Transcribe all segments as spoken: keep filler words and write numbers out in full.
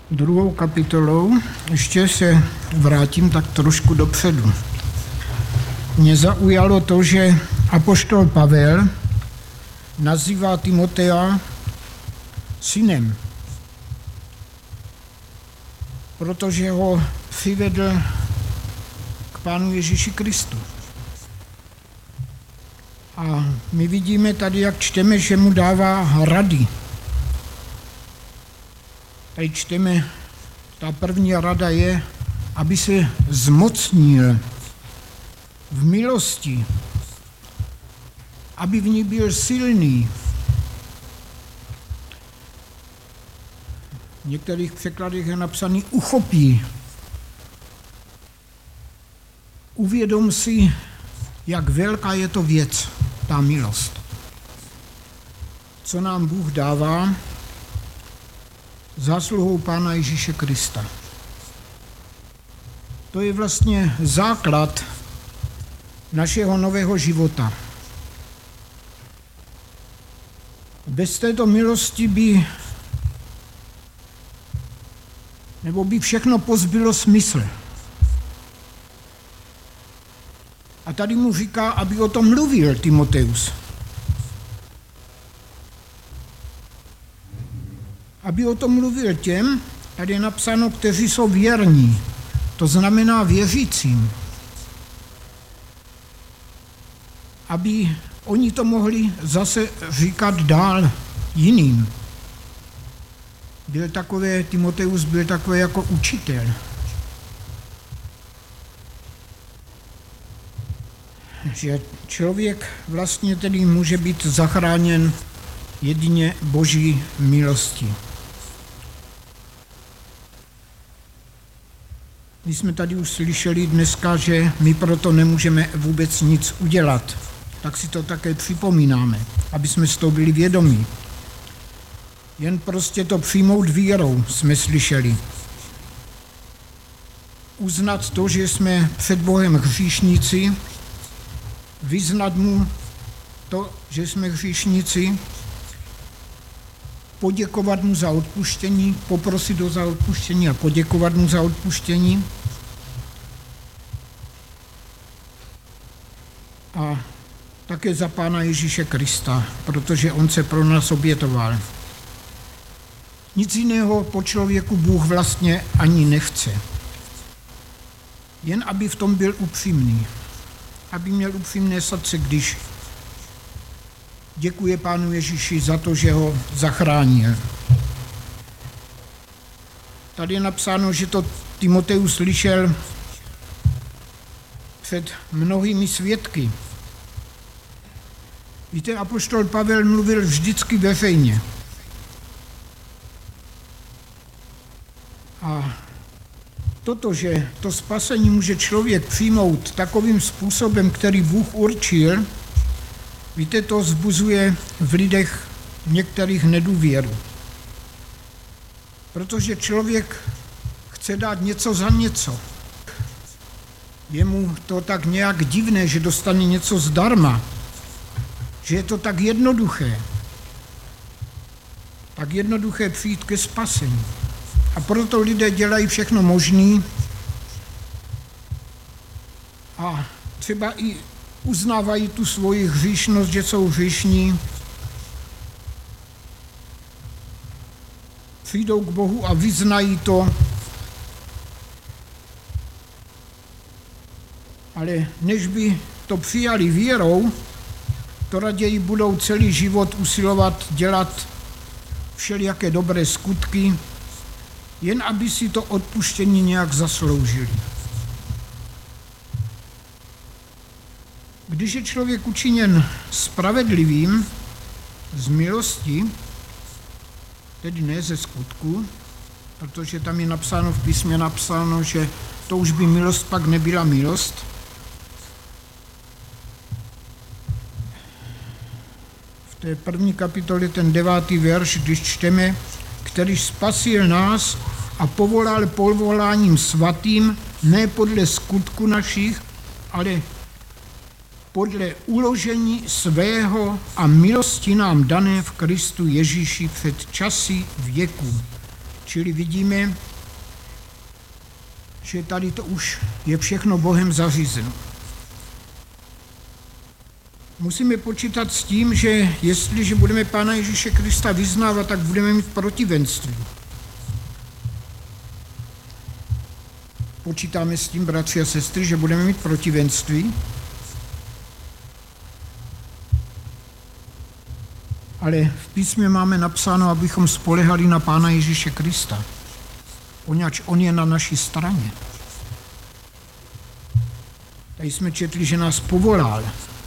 Druhou kapitolou ještě se vrátím tak trošku dopředu. Mě zaujalo to, že apoštol Pavel nazývá Timotea synem, protože ho přivedl k Pánu Ježíši Kristu. A my vidíme tady, jak čteme, že mu dává rady. Tady čteme, ta první rada je, aby se zmocnil v milosti, aby v ní byl silný. V některých překladech je napsaný uchopí. Uvědom si, jak velká je to věc, ta milost. Co nám Bůh dává zásluhou Pána Ježíše Krista. To je vlastně základ našeho nového života. Bez této milosti by, nebo by všechno pozbylo smysl. A tady mu říká, aby o tom mluvil Timoteus. Aby o tom mluvil těm, tady je napsáno, kteří jsou věrní. To znamená věřícím. Aby oni to mohli zase říkat dál jiným. Byl takové, Timoteus byl takový jako učitel. Že člověk vlastně tedy může být zachráněn jedině Boží milostí. My jsme tady už slyšeli dneska, že my proto nemůžeme vůbec nic udělat. Tak si to také připomínáme, aby jsme z toho byli vědomí. Jen prostě to přijmout vírou, jsme slyšeli. Uznat to, že jsme před Bohem hříšníci, vyznat mu to, že jsme hříšníci, poděkovat mu za odpuštění, poprosit ho za odpuštění a poděkovat mu za odpuštění. A také za Pána Ježíše Krista, protože on se pro nás obětoval. Nic jiného po člověku Bůh vlastně ani nechce. Jen aby v tom byl upřímný. Aby měl upřímné srdce, když děkuje Pánu Ježíši za to, že ho zachránil. Tady je napsáno, že to Timoteus slyšel před mnohými svědky. Víte, apoštol Pavel mluvil vždycky veřejně. A toto, že to spasení může člověk přijmout takovým způsobem, který Bůh určil, víte, to vzbuzuje v lidech některých nedůvěru. Protože člověk chce dát něco za něco. Je mu to tak nějak divné, že dostane něco zdarma. Že je to tak jednoduché. Tak jednoduché přijít ke spasení. A proto lidé dělají všechno možné a třeba i uznávají tu svoji hříšnost, že jsou hříšní, přijdou k Bohu a vyznají to, ale než by to přijali věrou, to raději budou celý život usilovat dělat všelijaké dobré skutky, jen aby si to odpuštění nějak zasloužili. Když je člověk učiněn spravedlivým z milosti, tedy ne ze skutku, protože tam je napsáno v písmě napsáno, že to už by milost pak nebyla milost. V té první kapitole ten devátý verš, když čteme, který spasil nás a povolal povoláním svatým, ne podle skutku našich, ale podle uložení svého a milosti nám dané v Kristu Ježíši před časy věků. Čili vidíme, že tady to už je všechno Bohem zařízeno. Musíme počítat s tím, že jestliže budeme Pána Ježíše Krista vyznávat, tak budeme mít protivenství. Počítáme s tím, bratři a sestry, že budeme mít protivenství. Ale v písmě máme napsáno, abychom spolehali na Pána Ježíše Krista, poněvadž on je na naší straně. Tady jsme četli, že nás povolal.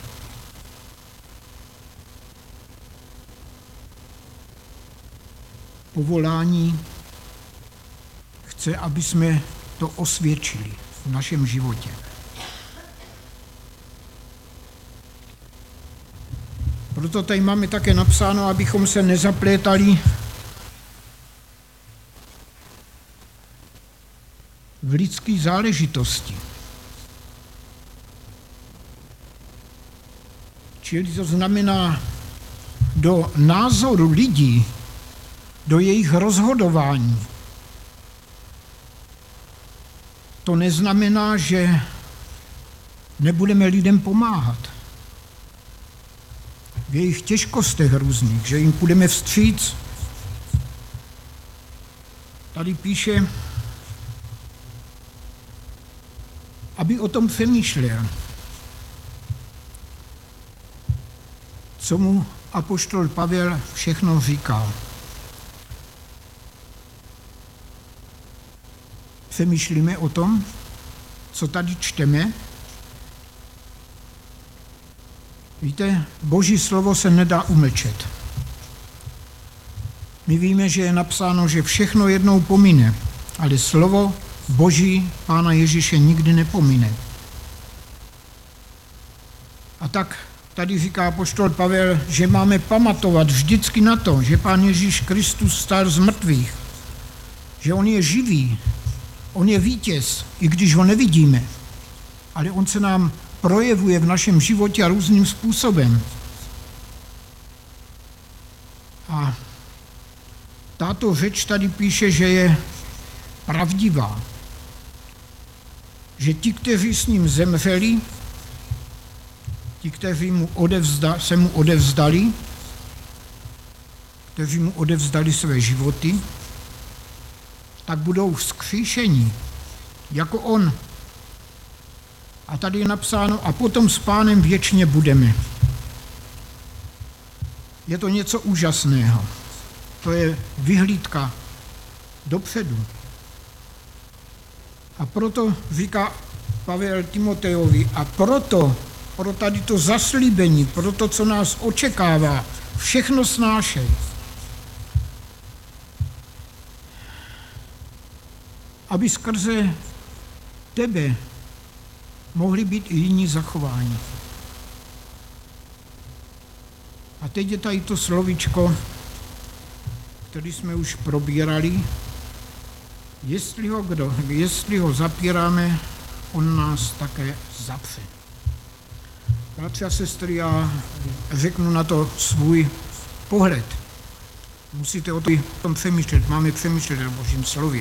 Povolání chce, aby jsme to osvědčili v našem životě. Proto tady máme také napsáno, abychom se nezaplétali v lidské záležitosti. Čili to znamená do názoru lidí, do jejich rozhodování. To neznamená, že nebudeme lidem pomáhat v jejich těžkostech různých, že jim půjdeme vstříc. Tady píše, aby o tom přemýšlel, co mu apoštol Pavel všechno říkal. Přemýšlíme o tom, co tady čteme. Víte, Boží slovo se nedá umlčet. My víme, že je napsáno, že všechno jednou pomine, ale slovo Boží Pána Ježíše nikdy nepomine. A tak tady říká apoštol Pavel, že máme pamatovat vždycky na to, že Pán Ježíš Kristus vstal z mrtvých, že on je živý, on je vítěz, i když ho nevidíme, ale on se nám projevuje v našem životě a různým způsobem. A tato řeč tady píše, že je pravdivá. Že ti, kteří s ním zemřeli, ti, kteří mu odevzda, se mu odevzdali, kteří mu odevzdali své životy, tak budou vzkříšeni, jako on. A tady je napsáno, a potom s Pánem věčně budeme. Je to něco úžasného. To je vyhlídka dopředu. A proto říká Pavel Timotejovi, a proto, pro tady to zaslíbení, pro to, co nás očekává, všechno snášej. Aby skrze tebe mohli být i jiní zachováni. A teď je tady to slovíčko, který jsme už probírali. Jestli ho, kdo, jestli ho zapíráme, on nás také zapře. Bratři a sestry, já řeknu na to svůj pohled. Musíte o tom přemýšlet, máme přemýšlet o Božím slově.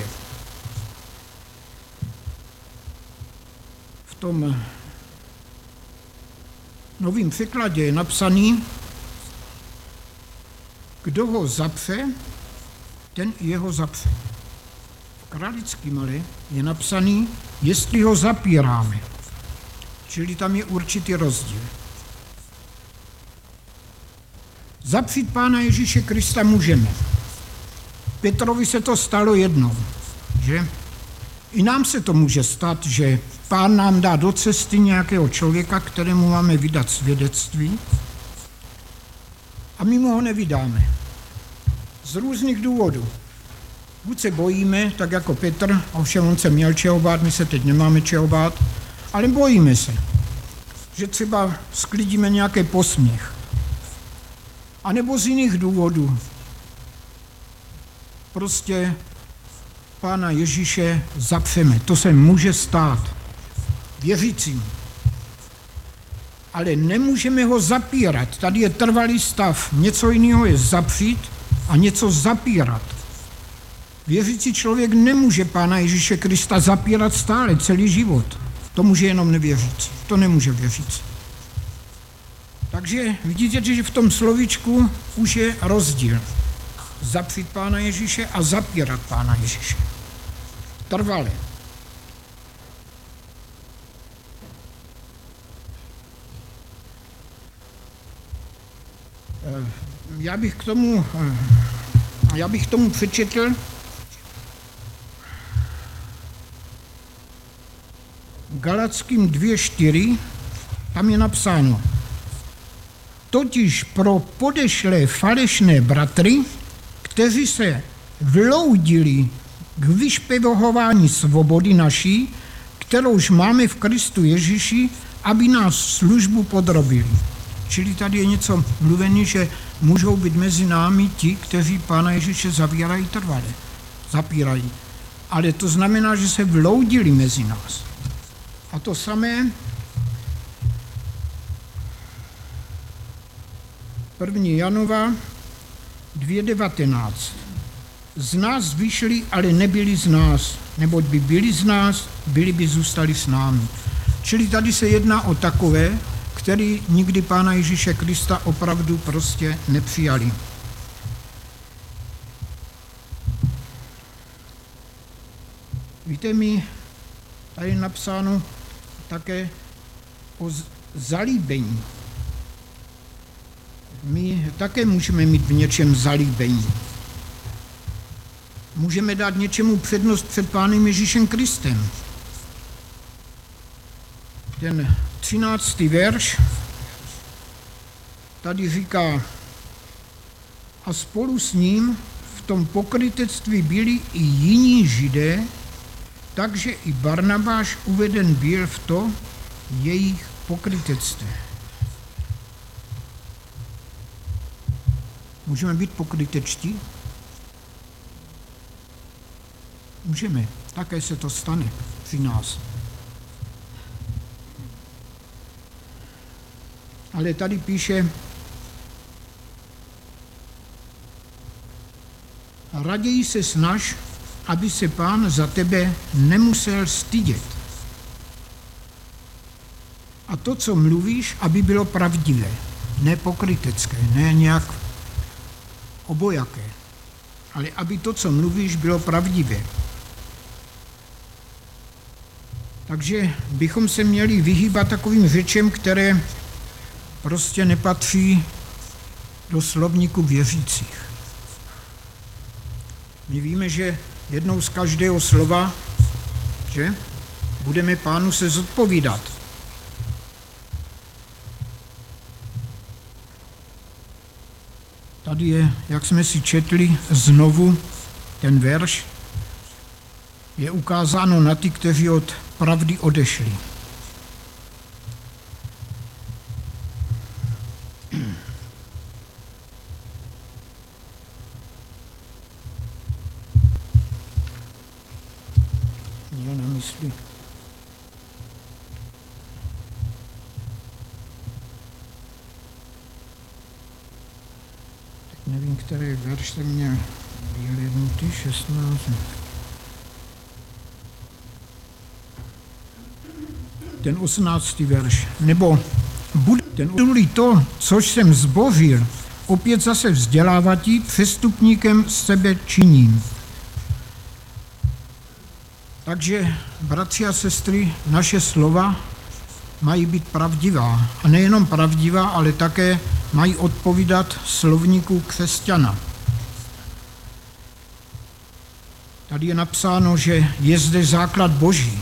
V tom novém překladě je napsaný, kdo ho zapře, ten jeho zapře. V Kralickém ale je napsaný, jestli ho zapíráme. Čili tam je určitý rozdíl. Zapřít Pána Ježíše Krista můžeme. Petrovi se to stalo jednou, že? I nám se to může stát, že Pán nám dá do cesty nějakého člověka, kterému máme vydat svědectví a my mu ho nevydáme. Z různých důvodů. Buď se bojíme, tak jako Petr, ovšem on se měl čeho bát, my se teď nemáme čeho bát, ale bojíme se, že třeba sklidíme nějaký posměch. A nebo z jiných důvodů. Prostě Pána Ježíše zapřeme. To se může stát věřícím. Ale nemůžeme ho zapírat. Tady je trvalý stav. Něco jiného je zapřít a něco zapírat. Věřící člověk nemůže Pána Ježíše Krista zapírat stále, celý život. To může jenom nevěřící, to nemůže věřící. Takže vidíte, že v tom slovíčku už je rozdíl. Zapřít Pána Ježíše a zapírat Pána Ježíše. Trvale. Já bych k tomu, já bych k tomu přečetl Galackým dvě čtyři, tam je napsáno: totiž pro podešlé falešné bratry, kteří se vloudili k vyšpevohování svobody naší, kterouž máme v Kristu Ježíši, aby nás službu podrobili. Čili tady je něco mluvený, že můžou být mezi námi ti, kteří Pána Ježíše zavírají trvale, zapírají. Ale to znamená, že se vloudili mezi nás. A to samé první Janova dvě devatenáct. Z nás vyšli, ale nebyli z nás, neboť by byli z nás, byli by zůstali s námi. Čili tady se jedná o takové, který nikdy Pána Ježíše Krista opravdu prostě nepřijali. Víte, mi tady je napsáno také o zalíbení. My také můžeme mít v něčem zalíbení. Můžeme dát něčemu přednost před Pánem Ježíšem Kristem. Ten třináctý verš tady říká: a spolu s ním v tom pokrytectví byli i jiní Židé, takže i Barnabáš uveden byl v to jejich pokrytectví. Můžeme být pokrytečtí? Můžeme. Také se to stane při nás. Ale tady píše: raději se snaž, aby se Pán za tebe nemusel stydět. A to, co mluvíš, aby bylo pravdivé, ne pokrytecké, ne nějak obojaké, ale aby to, co mluvíš, bylo pravdivé. Takže bychom se měli vyhýbat takovým řečem, které prostě nepatří do slovníku věřících. My víme, že jednou z každého slova, že budeme Pánu se zodpovídat. Tady je, jak jsme si četli znovu ten verš, je ukázáno na ty, kteří od pravdy odešli. Měl na mysli. Tak nevím, který verš jsem měl vyhlédnutý, šestnáct. Ten osmnáctý verš. Nebo budu-li to, což jsem zbořil, opět zase vzdělávatí, přestupníkem sebe činím. Takže, bratři a sestry, naše slova mají být pravdivá. A nejenom pravdivá, ale také mají odpovídat slovníku křesťana. Tady je napsáno, že je zde základ Boží.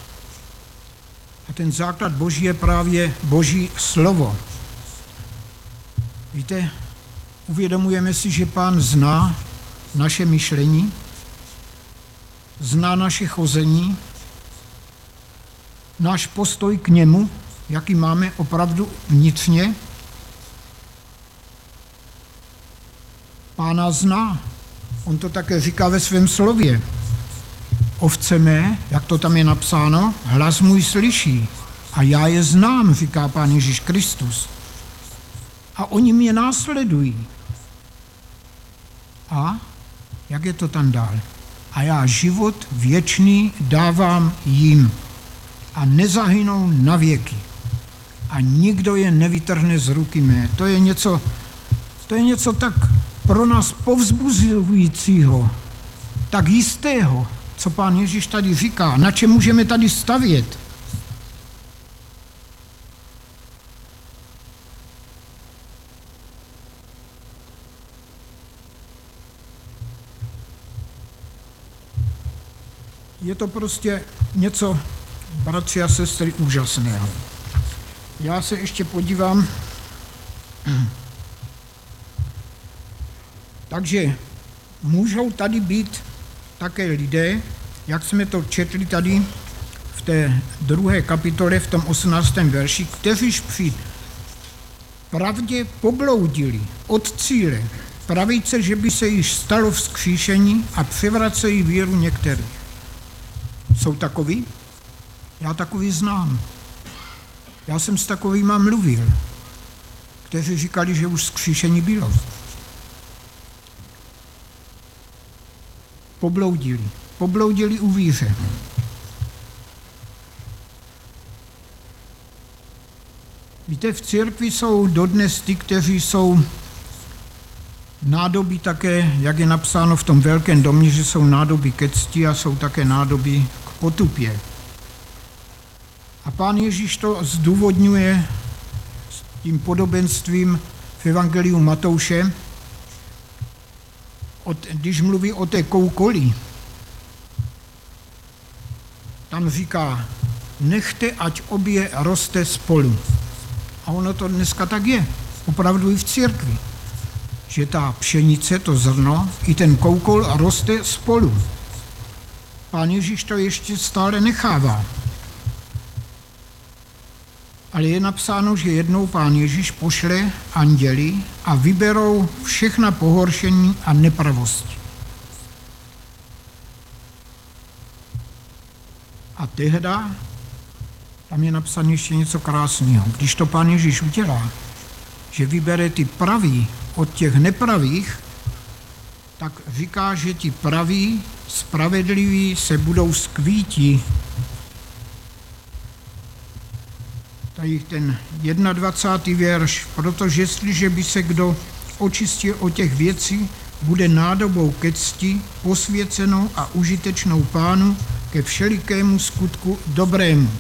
A ten základ Boží je právě Boží slovo. Víte, uvědomujeme si, že Pán zná naše myšlení, zná naše chození, náš postoj k němu, jaký máme opravdu vnitřně. Pána zná. On to také říká ve svém slově. Ovce mé, jak to tam je napsáno, hlas můj slyší a já je znám, říká Pán Ježíš Kristus. A oni mě následují. A jak je to tam dál? a já život věčný dávám jim a nezahynou na věky a nikdo je nevytrhne z ruky mé. To je něco, to je něco tak pro nás povzbuzujícího, tak jistého, co Pán Ježíš tady říká, na čem můžeme tady stavět. Je to prostě něco, bratři a sestry, úžasného. Já se ještě podívám. Takže můžou tady být také lidé, jak jsme to četli tady v té druhé kapitole, v tom osmnáctém verši, kteříž při pravdě pobloudili od cíle, pravíce, že by se již stalo vzkříšení a převracejí víru některých. Jsou takoví? Já takový znám. Já jsem s takovýma mluvil, kteří říkali, že už vzkříšení bylo. Pobloudili. Pobloudili u víře. Víte, v církvi jsou dodnes ty, kteří jsou nádoby také, jak je napsáno v tom velkém domě, že jsou nádoby ke cti a jsou také nádoby k potupě. A Pán Ježíš to zdůvodňuje s tím podobenstvím v Evangeliu Matouše, od, když mluví o té koukoli. Tam říká, nechte, ať obě roste spolu. A ono to dneska tak je, opravdu i v církvi, že ta pšenice, to zrno, i ten koukol roste spolu. Pán Ježíš to ještě stále nechává. Ale je napsáno, že jednou Pán Ježíš pošle anděli a vyberou všechna pohoršení a nepravosti. A tehda, tam je napsané ještě něco krásného, když to Pán Ježíš udělá, že vybere ty praví od těch nepravých, tak říká, že ti praví, spravedliví se budou skvíti. Tady ten dvacátý první verš, protože jestliže by se kdo očistil od těch věcí, bude nádobou ke cti, posvěcenou a užitečnou Pánu ke všelikému skutku dobrému.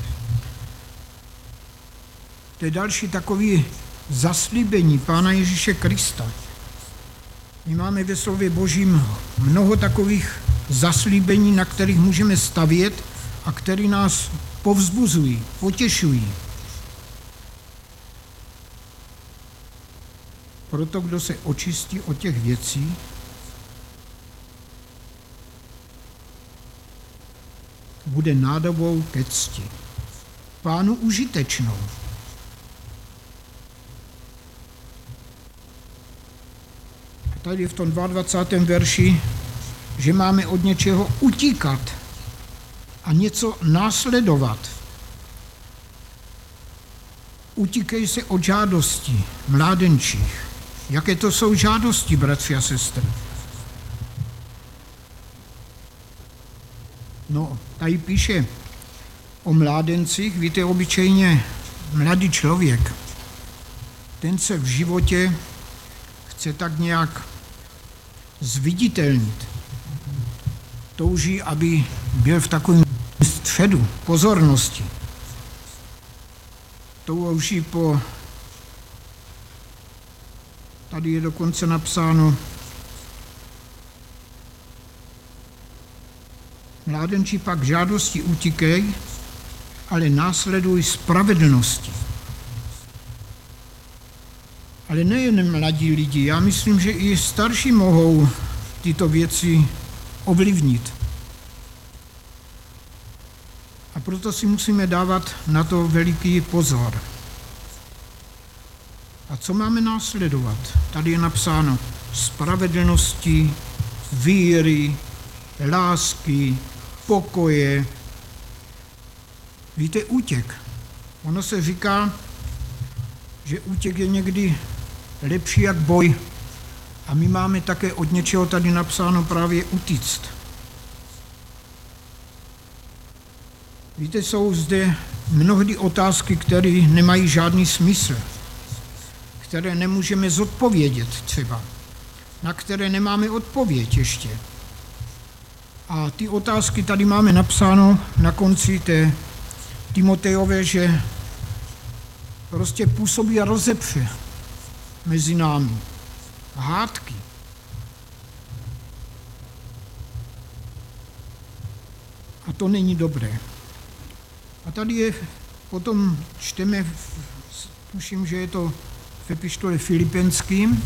To je další takový zaslíbení Pána Ježíše Krista. My máme ve slově Božím mnoho takových zaslíbení, na kterých můžeme stavět a které nás povzbuzují, potěšují. Proto, kdo se očistí od těch věcí, bude nádobou ke cti. Pánu užitečnou. A tady v tom dvacátém druhém verši, že máme od něčeho utíkat a něco následovat. Utíkej se od žádostí mládenčích. Jaké to jsou žádosti, bratři a sestry? No, tady píše o mládencích, víte, obyčejně mladý člověk, ten se v životě chce tak nějak zviditelnit. Touží, aby byl v takovém středu pozornosti. Touží po, tady je dokonce napsáno, mládenči pak žádosti utíkej, ale následuj spravedlnosti. Ale nejen mladí lidi, já myslím, že i starší mohou tyto věci ovlivnit. A proto si musíme dávat na to veliký pozor. A co máme následovat? Tady je napsáno spravedlnosti, víry, lásky, pokoje. Víte, útěk. Ono se říká, že útěk je někdy lepší jak boj. A my máme také od něčeho tady napsáno právě utíct. Víte, jsou zde mnohdy otázky, které nemají žádný smysl, které nemůžeme zodpovědět třeba, na které nemáme odpověď ještě. A ty otázky tady máme napsáno na konci té Timotejové, že prostě působí rozepře mezi námi, hádky. A to není dobré. A tady je, potom čteme, tuším, že je to v epištole Filipenským,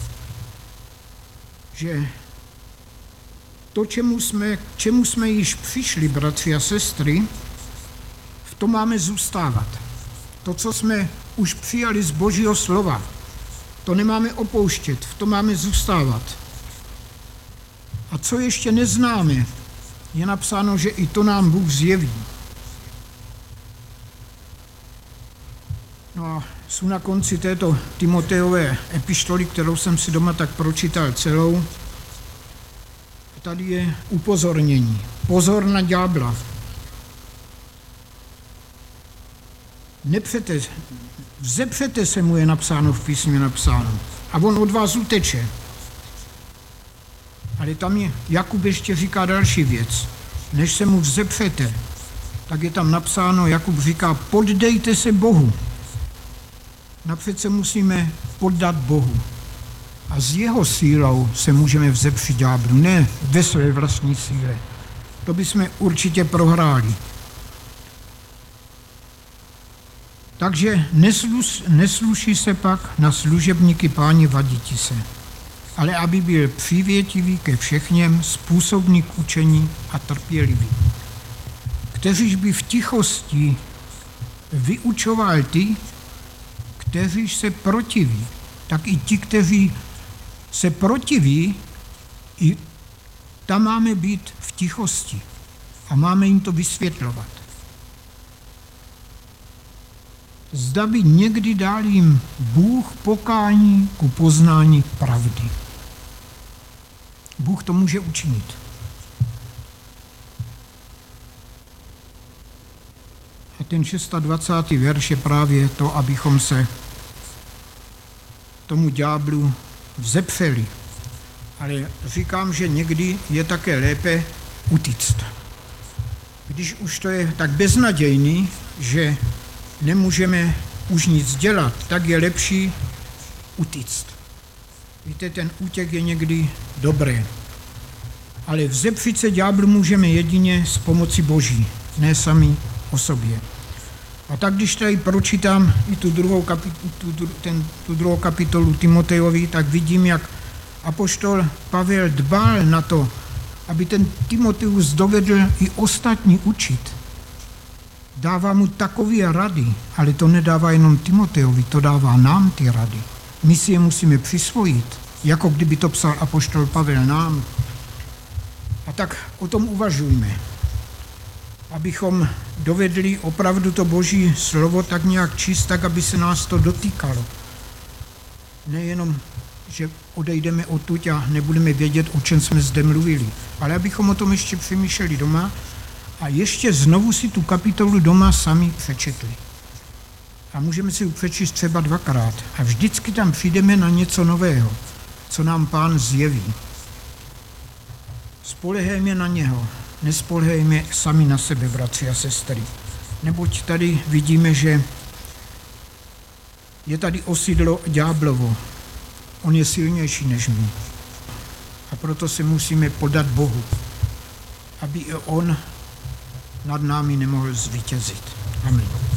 že to, čemu jsme, k čemu jsme již přišli, bratři a sestry, v tom máme zůstávat. To, co jsme už přijali z Božího slova, to nemáme opouštět, v tom máme zůstávat. A co ještě neznáme, je napsáno, že i to nám Bůh zjeví. No a jsou na konci této Timotejové epištoly, kterou jsem si doma tak pročítal celou. Tady je upozornění. Pozor na ďábla. Nepřete, vzepřete se, mu je napsáno v písmě napsáno. A on od vás uteče. Ale tam je, Jakub ještě říká další věc. Než se mu vzepřete, tak je tam napsáno, Jakub říká, poddejte se Bohu. Napřed se musíme poddat Bohu. A s jeho sílou se můžeme vzepřít ďáblu, ne ve své vlastní síle. To bychom určitě prohráli. Takže nesluš, nesluší se pak na služebníky Páni vadíti se, ale aby byl přívětivý ke všechněm, způsobný k učení a trpělivý. Kteříž by v tichosti vyučoval ty, kteříž se protiví, tak i ti, kteří se protiví, i tam máme být v tichosti a máme jim to vysvětlovat. Zda by někdy dal jim Bůh pokání ku poznání pravdy. Bůh to může učinit. A ten dvacátý šestý verš je právě to, abychom se tomu ďáblu vzepřeli. Ale říkám, že někdy je také lépe utíct. Když už to je tak beznadějný, že nemůžeme už nic dělat, tak je lepší utíct. Víte, ten útěk je někdy dobré. Ale vzepřít se ďáblu můžeme jedině s pomocí Boží, ne sami o sobě. A tak když tady pročítám i tu druhou, kapitolu, tu, ten, tu druhou kapitolu Timotejovi, tak vidím, jak apoštol Pavel dbal na to, aby ten Timoteus dovedl i ostatní učit. Dává mu takové rady, ale to nedává jenom Timotejovi, to dává nám ty rady. My si je musíme přisvojit, jako kdyby to psal apoštol Pavel nám. A tak o tom uvažujme, abychom dovedli opravdu to Boží slovo tak nějak číst, tak aby se nás to dotýkalo. Nejenom, že odejdeme odtud a nebudeme vědět, o čem jsme zde mluvili, ale abychom o tom ještě přemýšleli doma a ještě znovu si tu kapitolu doma sami přečetli. A můžeme si ji přečíst třeba dvakrát. A vždycky tam přijdeme na něco nového, co nám Pán zjeví. Spolehejme na něho, nespolehejme sami na sebe, bratři a sestry. Neboť tady vidíme, že je tady osídlo ďáblovo. On je silnější než my. A proto se musíme podat Bohu, aby i on nad námi nemohl zvítězit. Amen.